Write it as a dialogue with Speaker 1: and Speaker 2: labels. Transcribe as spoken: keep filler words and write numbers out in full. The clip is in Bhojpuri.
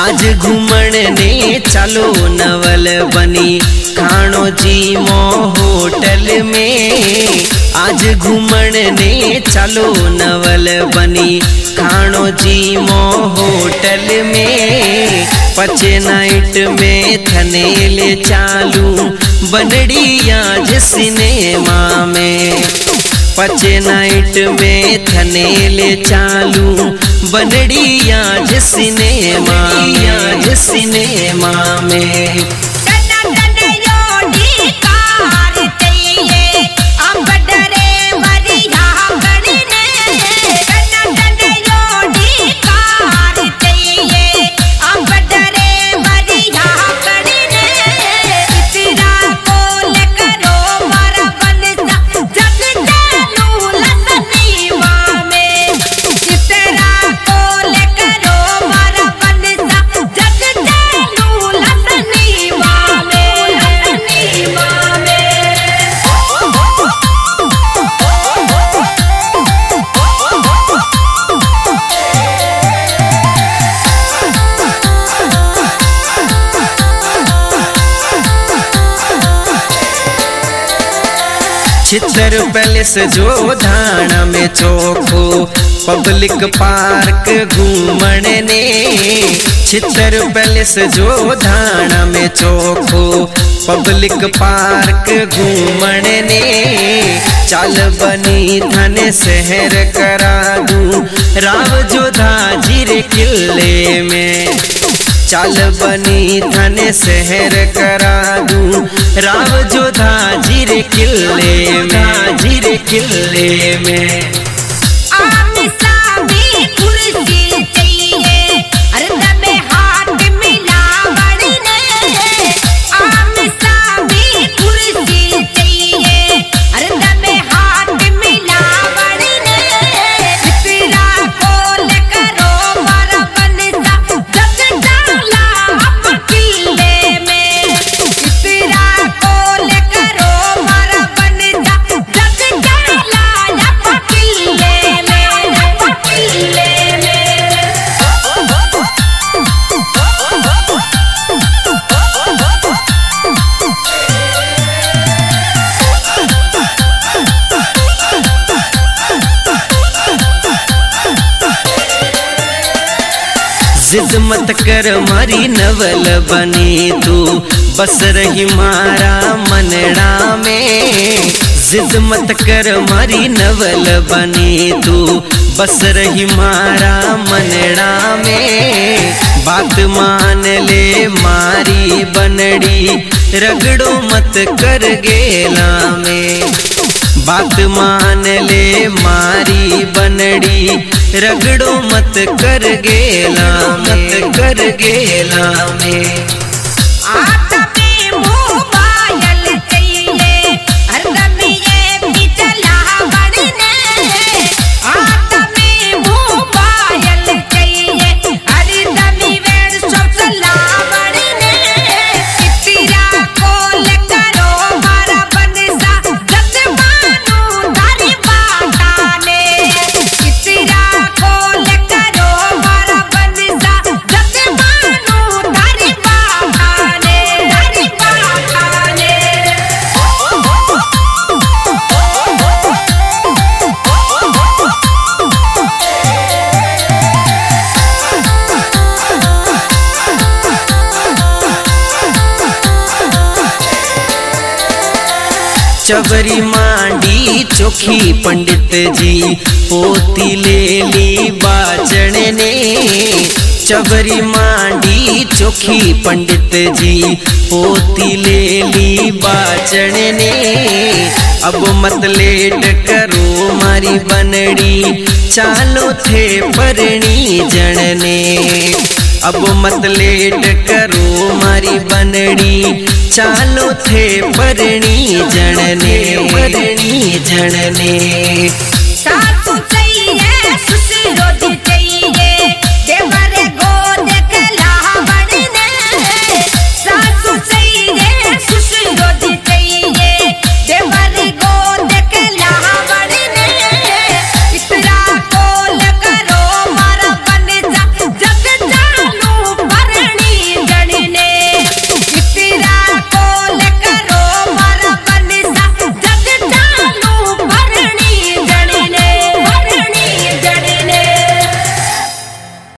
Speaker 1: आज घूमण ने चालो नवल बनी खाणो जी मो होटल में। आज घूमण ने चालो नवल बनी खाणो जी मो होटल में। पचे नाइट में थने ले चालू बनड़ी आज सिनेमा में। पचे नाइट में थने ले चालू बनड़ी आज सिनेमा आज सिनेमा में। चित्तर पैलेस जो धाणा में चोखो पब्लिक पार्क घूमण ने। चित्तर पैलेस जो धाणा में चोखो पब्लिक पार्क घूमण ने। चाल बनी थाने शहर करा दूं राव जोधा जीरे किले में। चाल बनी थाने शहर करा दूं राव जोधा जीरे किले में जीरे किले में। जिद मत कर मारी नवल बनी तू बस रही मारा मनड़ा में। जिद मत कर मारी नवल बनी तू बस रही मारा मनड़ा में। बात मान ले मारी बनड़ी रगड़ो मत कर गेला में। बात मान ले मारी बनड़ी रगड़ो मत कर गेला मत कर गेला में। चबरी मांडी चोखी पंडित जी पोती ले ली बाचण ने। चबरी मांडी चोखी पंडित जी पोती ले ली बाचण ने। अब मत लेट करो मारी बनड़ी चालो थे परणी जणने। अब मत लेट करो मारी बनड़ी चालो थे परणी जणने परणी जणने।
Speaker 2: सासु चाहिए